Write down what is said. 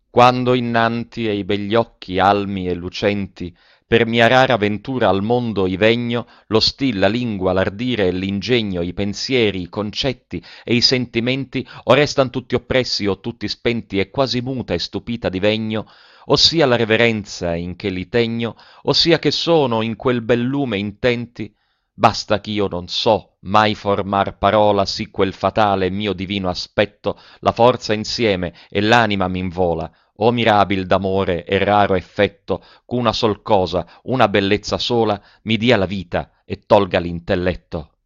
Quando innanti ei begli occhi almi e lucenti, per mia rara ventura al mondo i vegno, lo stil, la lingua, l'ardire e l'ingegno, i pensieri, i concetti e i sentimenti, o restan tutti oppressi o tutti spenti, e quasi muta e stupita divegno, ossia la reverenza in che li tegno, ossia che sono in quel bel lume intenti, basta ch'io non so mai formar parola, sì quel fatale mio divino aspetto, la forza insieme e l'anima m'invola, o mirabil d'amore e raro effetto, ch'una sol cosa, una bellezza sola, mi dia la vita e tolga l'intelletto.